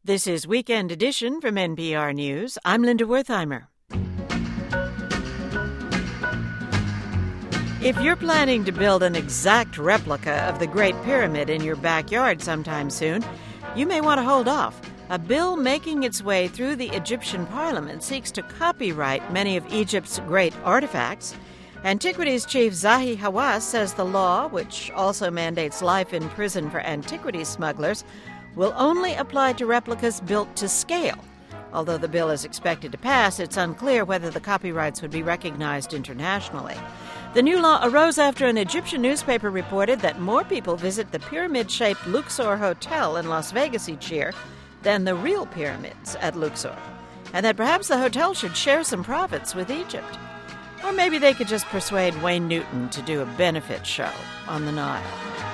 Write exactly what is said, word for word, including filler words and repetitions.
This is Weekend Edition from N P R News. I'm Linda Wertheimer. If you're planning to build an exact replica of the Great Pyramid in your backyard sometime soon, you may want to hold off. A bill making its way through the Egyptian parliament seeks to copyright many of Egypt's great artifacts. Antiquities chief Zahi Hawass says the law, which also mandates life in prison for antiquities smugglers, will only apply to replicas built to scale. Although the bill is expected to pass, it's unclear whether the copyrights would be recognized internationally. The new law arose after an Egyptian newspaper reported that more people visit the pyramid-shaped Luxor Hotel in Las Vegas each year than the real pyramids at Luxor, and that perhaps the hotel should share some profits with Egypt. Or maybe they could just persuade Wayne Newton to do a benefit show on the Nile.